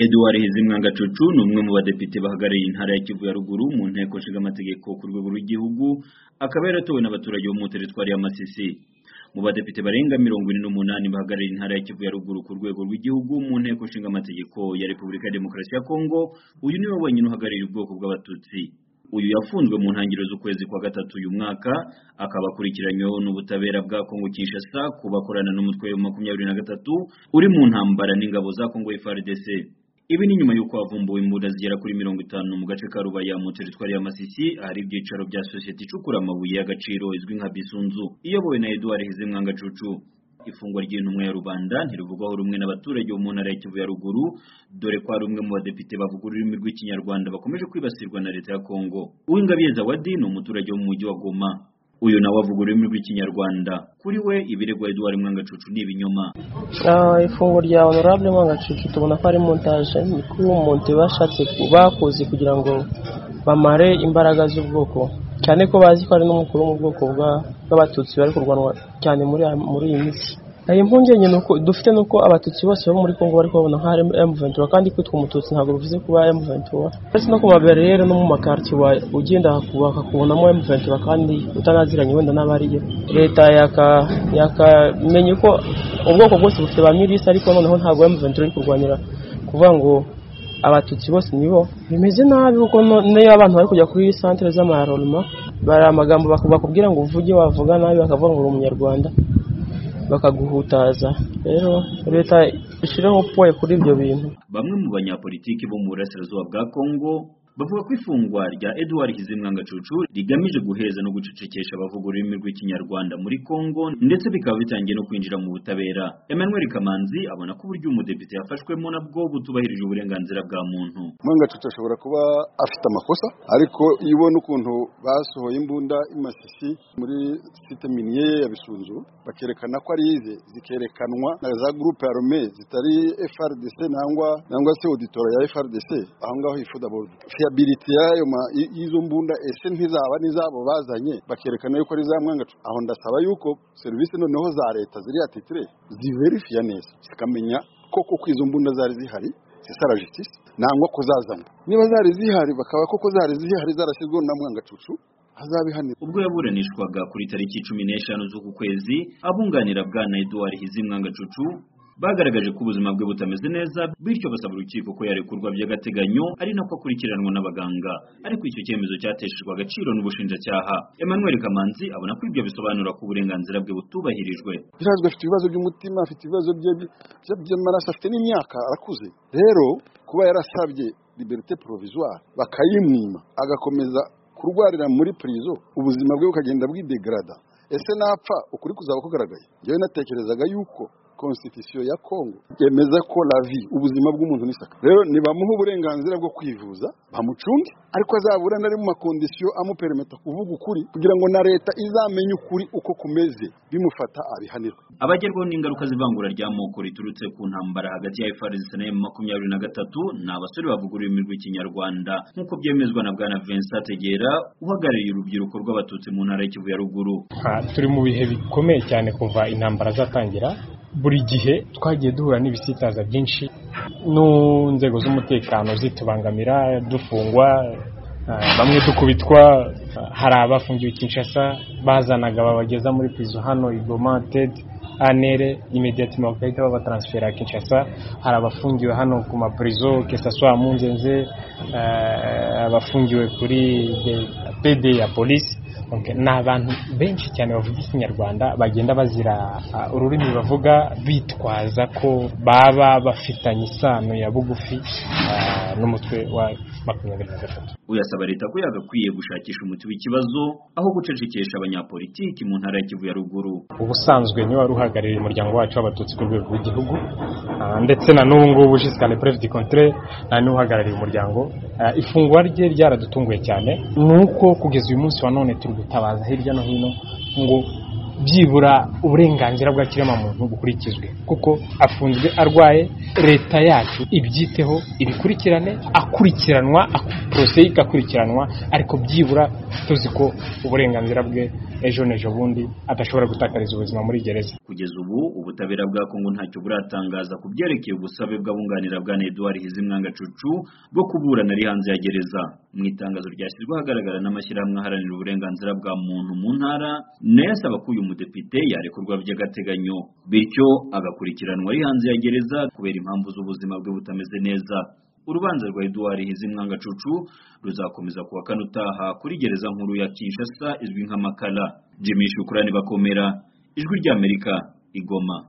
Edouard Hizimwangacucu ni umwe mu badepite bahagarariye intara ya Kivu ya ruguru mu nteko nshingamateko ku rwego rw'igihugu, akaba yaratowe n'abaturage bo mu teritwari ya Masisi. Mu badepite barenga 48 bahagarariye intara ya Kivu ya ruguru ku rwego rw'igihugu mu nteko nshingamateko ya Repubulika ya Demokarasi ya Kongo, uyu niwe wenyine uhagarariye ubwoko bw'abatutsi. Uyu yafunzwe mu ntangiriro z'ukwezi kwa gatatu uyu mwaka, akaba akurikiranyweho n'ubutabera bwa Kongo Kinshasa kubakorana n'umutwe wa 23 uri mu ntambara n'ingabo za Kongo FARDC. Ibi ni nyuma y'uko havumbuwe imbunda zigera kuri 50 mu gace ka Rubaya mu teritwari ya Masisi, ahari ibyicaro bya sosiyete icukura amabuye y'agaciro izwi nka Bisunzu iyobowe na Edouard Hizimwangacucu. Ifungwa ry'intumwa ya rubanda ntirivugwaho rumwe n'abaturage bo mu ntara ya Kivu ya ruguru, dore ko ari umwe mu badepite bavuga ururimi rw'ikinyarwanda bakomeje kwibasirwa na leta ya Kongo. Uwingabire Zawadi ni umuturage wo mu mujyi wa Goma. Uyu nawe avuga ururimi rw'ikinyarwanda. Kuri we ibiregwa Edouard Mwangacucu ni ibinyoma. Ifungwa rya Honorable Mwangacucu tubona ko ari montage, ni ko umuntu bashatse bakoze kugira ngo bamare imbaraga z'ubwoko, cyane ko bazi ko ari n'umukuru mu bwoko bw'abatutsi bari kurwanwa cyane muri iyi minsi. Impungenge nuko dufite nuko abatutsi bose bo muri Kongo bari kubona nka M23, kandi kwitwa umututsi ntabwo bivuze kuba M23. Ndetse no ku mabarriere no mu makartier ugenda kubonamo M23 kandi utanaziranye wenda n'abariyo. Leta yakamenye ko ubwoko bwose bufite ba milisi, ariko noneho ntabwo M23 iri kurwanira kuvuga ngo abatutsi bose nibo bimeze nabi, kuko niyo abantu bari kujya kuri centre z'amarolma bari amagambo bakubwira ngo uvuge, wavuga nabi bakavuga ngo uri umunyarwanda bakaguhutaza. Rero leta ishiraho poye kuri ibyo bintu. Bamwe mu banyapolitiki bo mu burasirazuba bwa Kongo bavuga ko ifungwa rya Edouard Hizimwangacucu rigamije guheza no gucecekesha abavuga ururimi rw'ikinyarwanda muri Kongo, ndetse bikaba bitangiye no kwinjira mu butabera. Emmanuel Kamanzi abona ko uburyo umudepite yafashwemo nabwo butubahirije uburenganzira bwa muntu. Mwangacucu ashobora kuba afite amakosa, ariko iyo ubona ukuntu basohoye imbunda imasisi muri site minier ya Bisunzu, bakerekana ko ari ize, zikerekanwa na za groupe armée zitari FARDC nangwa se auditora ya FARDC, aho ngaho ifuda board fiability yayo izo mbunda ese ntizaba nizabo bazanye, bakerekana yuko ari za Mwangacucu. Aho ndasaba yuko service noneho za leta ziri atitre ziverifia neza, zikamenya koko ko izo mbunda zari zihari, c'est la justice, nangwa ko zazana. Niba zari zihari bakaba koko zari zihari zarashyizwe na Mwangacucu, azabihanirwa. Ubwo yaburanishwaga kuri tariki 15 z'uku kwezi, abunganira bwana Edouard Hizimwangacucu bagaragaje ko ubuzima bwe butameze neza, bityo basaba urukiko ko yarekurwa by'agateganyo ari nako akurikiranwa n'abaganga, ariko icyo cyemezo cyateshejwe agaciro n'ubushinjacyaha. Emmanuel Kamanzi abona ko ibyo bisobanura ko uburenganzira bwe butubahirijwe. Birazwe afite ibibazo by'umutima, afite ibibazo by'amaraso, afite n'imyaka arakuze. Rero kuba yarasabye liberté provisoire bakayimwima, agakomeza kurwarira muri prison, ubuzima bwe bukagenda bwidegrada, ese napfa ukuri kuzaba kugaragaye. Yewe natekerezaga yuko constitution ya Kongo yemeza ko la vie, ubuzima bw'umuntu n'isaka. Rero nibamuha uburenganzira bwo kwivuza, bamucunge, ariko azabura nari mu makondisiyo amupermeta kuvuga ukuri, kugira ngo na leta izamenye ukuri uko kumeze, bimufata abihanirwe. Abagerwaho n'ingaruka z'ivangura ry'amoko riturutse ku ntambara hagati ya FARDC na M23 ni abasore bavuga ururimi rw'ikinyarwanda, nk'uko byemezwa na bwana Vincent Tegera uhagarariye urubyiruko rw'abatutsi mu ntara ya Kivu ya ruguru. Turi mu bihe bikomeye cyane kuva intambara zatangira. Buri gihe twagiye duhura n'ibisitaza byinshi, n'inzego z'umutekano zitubangamira, dufungwa, bamwe dukubitwa. Hari abafungiwe Kinshasa bazanaga babageza muri prison hano Igoma TED Anere, immédiatement bakahita babatransfera Kinshasa. Hari abafungiwe hano ku maprizo Kesaswa Munzenze, abafungiwe kuri PD ya police. N'abantu benshi cyane bavuga ikinyarwanda bagenda bazira ururimi bavuga, bitwaza ko baba bafitanye isano ya bugufi n'umutwe wa 23. Uyasaba leta ko yagakwiye gushakisha umuti w'ikibazo aho gucecekesha abanyapolitiki mu ntara ya Kivu ya ruguru. Ubusanzwe ni wari uhagarariye umuryango wacu w'abatutsi ku rwego rw'igihugu, ndetse na n'ubu ngubu jusqu'à l'épreuve du contraire nani uhagarariye umuryango. Ifungwa rye ryaradutunguye cyane, nuko kugeza uyu munsi wa none turi gutabaza hirya no hino ngo byibura uburenganzira bwa kiremwamuntu bukurikizwe, kuko afunzwe arwaye. Leta yacu ibyiteho, ibikurikirane, akurikiranwa, procès ikakurikiranwa, ariko byibura tuzi ko uburenganzira bwe ejo n'ejo bundi adashobora gutakariza ubuzima muri gereza. Kugeza ubu ubutabera bwa Kongo ntacyo buratangaza ku byerekeye ubusabe bw'abunganira bwa Edouard Hizimwanga Cucu bwo kuburana ari hanze ya gereza. Mu itangazo ryashyizwe ahagaragara n'amashyirahamwe aharanira uburenganzira bwa muntu mu ntara, nesaba ko uyu mudepite yarekurwa by'agateganyo bityo agakurikiranwa ari hanze ya gereza kubera impamvu z'ubuzima bwe butameze neza. Urubanza rwa Edouard Hizimwanga Cucu ruzakomeza kuwa kane utaha kuri gereza nkuru ya Kinshasa izwi nka Makala. Jimmy Shukrani Bakomera, Ijwi ry'Amerika, Igoma.